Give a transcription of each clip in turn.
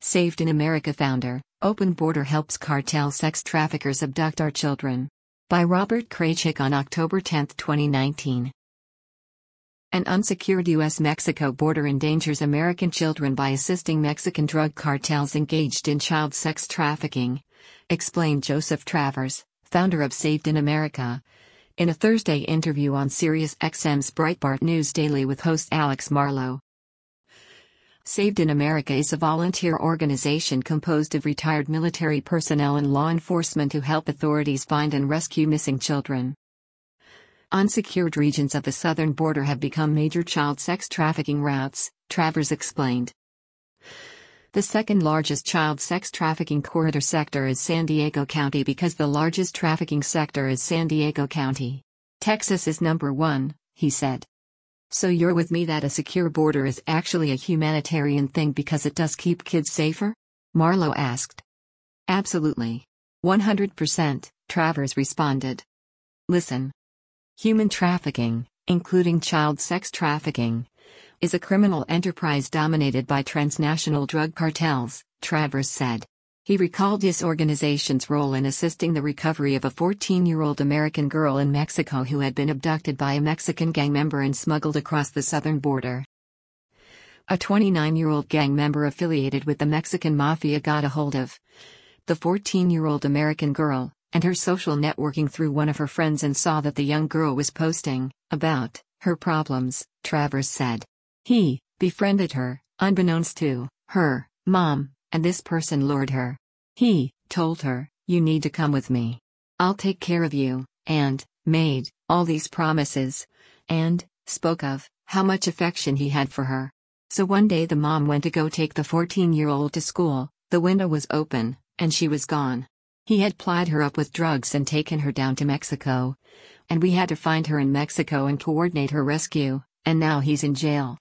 Saved in America founder, Open Border helps cartel sex traffickers abduct our children. By Robert Kraychik on October 10, 2019. An unsecured U.S.-Mexico border endangers American children by assisting Mexican drug cartels engaged in child sex trafficking, explained Joseph Travers, founder of Saved in America, in a Thursday interview on SiriusXM's Breitbart News Daily with host Alex Marlow. Saved in America is a volunteer organization composed of retired military personnel and law enforcement who help authorities find and rescue missing children. Unsecured regions of the southern border have become major child sex trafficking routes, Travers explained. The second largest child sex trafficking corridor sector is San Diego County because the largest trafficking sector is San Diego County. Texas is number one, he said. So you're with me that a secure border is actually a humanitarian thing because it does keep kids safer? Marlow asked. Absolutely. 100%, Travers responded. Listen. Human trafficking, including child sex trafficking, is a criminal enterprise dominated by transnational drug cartels, Travers said. He recalled his organization's role in assisting the recovery of a 14-year-old American girl in Mexico who had been abducted by a Mexican gang member and smuggled across the southern border. A 29-year-old gang member affiliated with the Mexican mafia got a hold of the 14-year-old American girl and her social networking through one of her friends and saw that the young girl was posting about her problems, Travers said. He befriended her, unbeknownst to her mom, and this person lured her. He told her, "You need to come with me. I'll take care of you," and made all these promises, and spoke of how much affection he had for her. So one day the mom went to go take the 14-year-old to school, the window was open, and she was gone. He had plied her up with drugs and taken her down to Mexico, and we had to find her in Mexico and coordinate her rescue, and now he's in jail.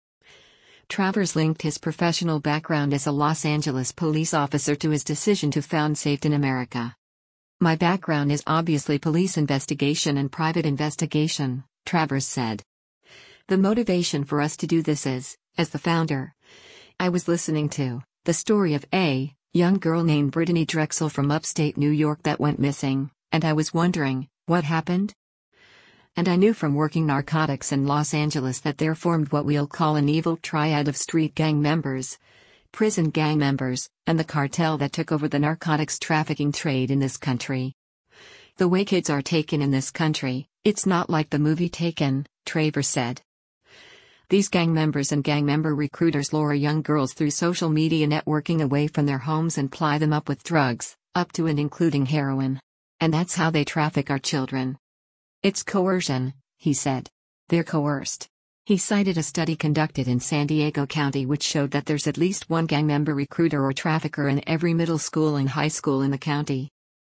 Travers linked his professional background as a Los Angeles police officer to his decision to found Saved in America. My background is obviously police investigation and private investigation, Travers said. The motivation for us to do this is, as the founder, I was listening to the story of a young girl named Brittany Drexel from upstate New York that went missing, and I was wondering, what happened? And I knew from working narcotics in Los Angeles that there formed what we'll call an evil triad of street gang members, prison gang members, and the cartel that took over the narcotics trafficking trade in this country. The way kids are taken in this country, it's not like the movie Taken, Travers said. These gang members and gang member recruiters lure young girls through social media networking away from their homes and ply them up with drugs, up to and including heroin. And that's how they traffic our children. It's coercion, he said. They're coerced. He cited a study conducted in San Diego County which showed that there's at least one gang member recruiter or trafficker in every middle school and high school in the county.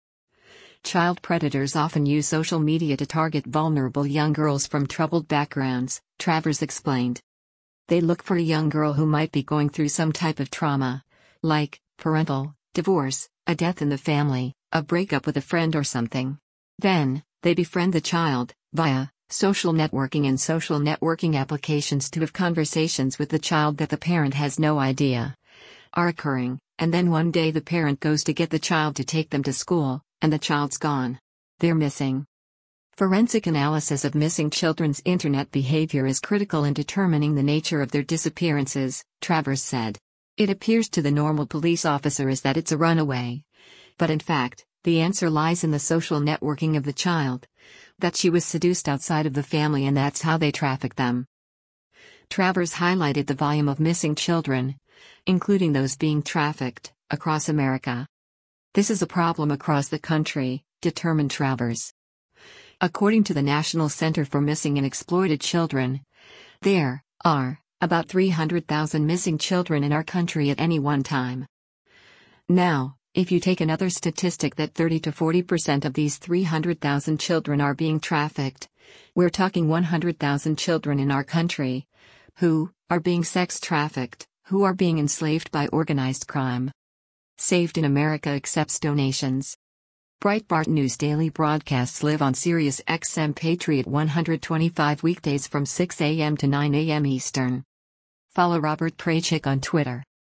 Child predators often use social media to target vulnerable young girls from troubled backgrounds, Travers explained. They look for a young girl who might be going through some type of trauma, like parental divorce, a death in the family, a breakup with a friend or something. Then, they befriend the child, via social networking and social networking applications to have conversations with the child that the parent has no idea are occurring, and then one day the parent goes to get the child to take them to school, and the child's gone. They're missing. Forensic analysis of missing children's internet behavior is critical in determining the nature of their disappearances, Travers said. It appears to the normal police officer is that it's a runaway. But in fact, the answer lies in the social networking of the child. That she was seduced outside of the family and that's how they traffic them. Travers highlighted the volume of missing children, including those being trafficked, across America. This is a problem across the country, determined Travers. According to the National Center for Missing and Exploited Children, there are about 300,000 missing children in our country at any one time. Now, if you take another statistic that 30 to 40% of these 300,000 children are being trafficked, we're talking 100,000 children in our country who are being sex trafficked, who are being enslaved by organized crime. Saved in America accepts donations. Breitbart News daily broadcasts live on SiriusXM Patriot 125 weekdays from 6 a.m. to 9 a.m. Eastern. Follow Robert Kraychik on Twitter.